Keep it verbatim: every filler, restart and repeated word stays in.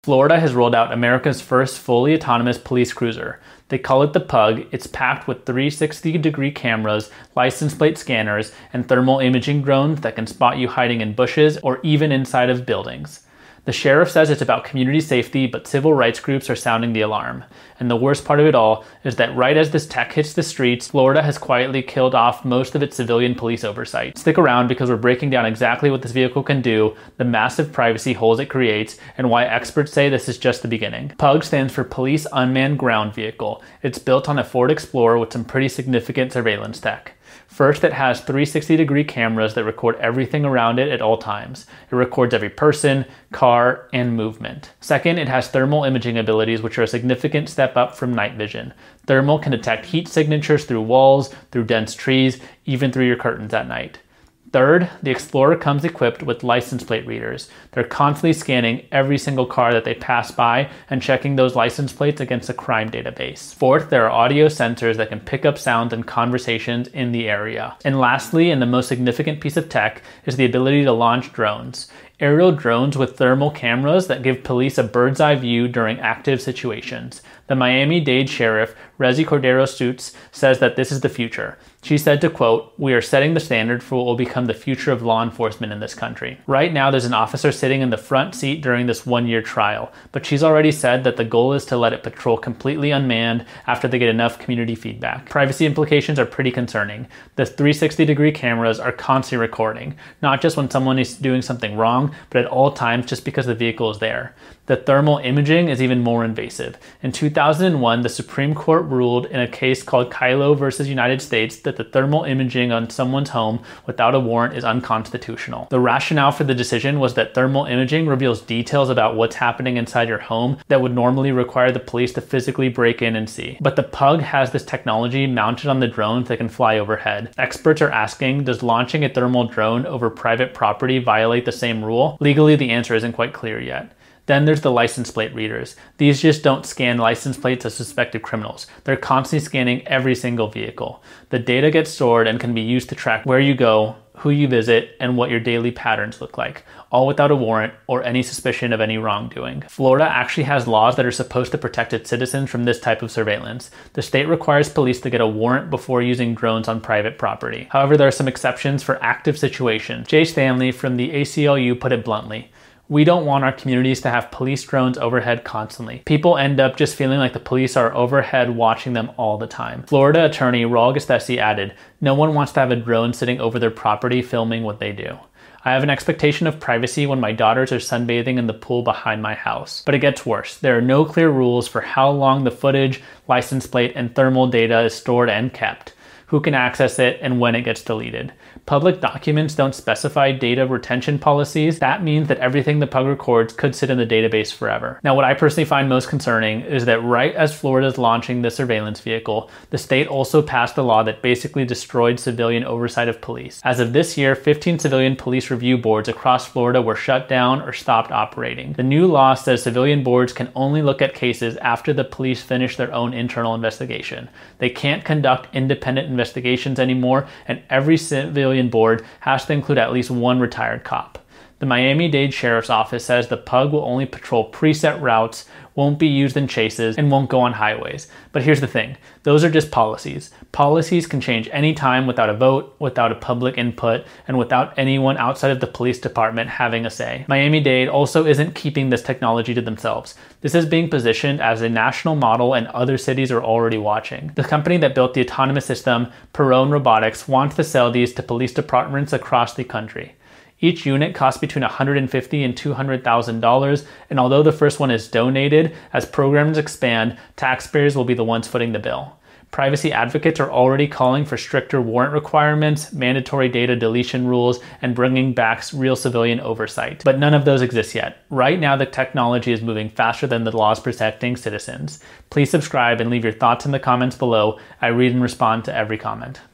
Florida has rolled out America's first fully autonomous police cruiser. They call it the Pug. It's packed with three sixty degree cameras, license plate scanners, and thermal imaging drones that can spot you hiding in bushes or even inside of buildings. The sheriff says it's about community safety, but civil rights groups are sounding the alarm. And the worst part of it all is that right as this tech hits the streets, Florida has quietly killed off most of its civilian police oversight. Stick around because we're breaking down exactly what this vehicle can do, the massive privacy holes it creates, and why experts say this is just the beginning. PUG stands for Police Unmanned Ground Vehicle. It's built on a Ford Explorer with some pretty significant surveillance tech. First, it has three sixty degree cameras that record everything around it at all times. It records every person, car, and movement. Second, it has thermal imaging abilities, which are a significant step up from night vision. Thermal can detect heat signatures through walls, through dense trees, even through your curtains at night. Third, the Explorer comes equipped with license plate readers. They're constantly scanning every single car that they pass by and checking those license plates against a crime database. Fourth, there are audio sensors that can pick up sounds and conversations in the area. And lastly, and the most significant piece of tech, is the ability to launch drones. Aerial drones with thermal cameras that give police a bird's eye view during active situations. The Miami-Dade Sheriff, Resi Cordero Suits, says that this is the future. She said to quote, "We are setting the standard for what will become the future of law enforcement in this country." Right now, there's an officer sitting in the front seat during this one-year trial, but she's already said that the goal is to let it patrol completely unmanned after they get enough community feedback. Privacy implications are pretty concerning. The three sixty degree cameras are constantly recording, not just when someone is doing something wrong, but at all times just because the vehicle is there. The thermal imaging is even more invasive. In two thousand one, the Supreme Court ruled in a case called Kylo versus United States that the thermal imaging on someone's home without a warrant is unconstitutional. The rationale for the decision was that thermal imaging reveals details about what's happening inside your home that would normally require the police to physically break in and see. But the Pug has this technology mounted on the drones that can fly overhead. Experts are asking, does launching a thermal drone over private property violate the same rule? Legally, the answer isn't quite clear yet. Then there's the license plate readers. These just don't scan license plates of suspected criminals. They're constantly scanning every single vehicle. The data gets stored and can be used to track where you go, who you visit, and what your daily patterns look like, all without a warrant or any suspicion of any wrongdoing. Florida actually has laws that are supposed to protect its citizens from this type of surveillance. The state requires police to get a warrant before using drones on private property. However, there are some exceptions for active situations. Jay Stanley from the A C L U put it bluntly: "We don't want our communities to have police drones overhead constantly. People end up just feeling like the police are overhead watching them all the time." Florida attorney Raul Gastesi added, "No one wants to have a drone sitting over their property filming what they do. I have an expectation of privacy when my daughters are sunbathing in the pool behind my house." But it gets worse. There are no clear rules for how long the footage, license plate, and thermal data is stored and kept, who can access it, and when it gets deleted. Public documents don't specify data retention policies. That means that everything the Pug records could sit in the database forever. Now, what I personally find most concerning is that right as Florida is launching the surveillance vehicle, the state also passed a law that basically destroyed civilian oversight of police. As of this year, fifteen civilian police review boards across Florida were shut down or stopped operating. The new law says civilian boards can only look at cases after the police finish their own internal investigation. They can't conduct independent investigations anymore, and every civilian board has to include at least one retired cop. The Miami-Dade Sheriff's Office says the Pug will only patrol preset routes, won't be used in chases, and won't go on highways. But here's the thing, those are just policies. Policies can change anytime without a vote, without a public input, and without anyone outside of the police department having a say. Miami-Dade also isn't keeping this technology to themselves. This is being positioned as a national model, and other cities are already watching. The company that built the autonomous system, Perrone Robotics, wants to sell these to police departments across the country. Each unit costs between one hundred fifty thousand dollars and two hundred thousand dollars, and although the first one is donated, as programs expand, taxpayers will be the ones footing the bill. Privacy advocates are already calling for stricter warrant requirements, mandatory data deletion rules, and bringing back real civilian oversight. But none of those exist yet. Right now, the technology is moving faster than the laws protecting citizens. Please subscribe and leave your thoughts in the comments below. I read and respond to every comment.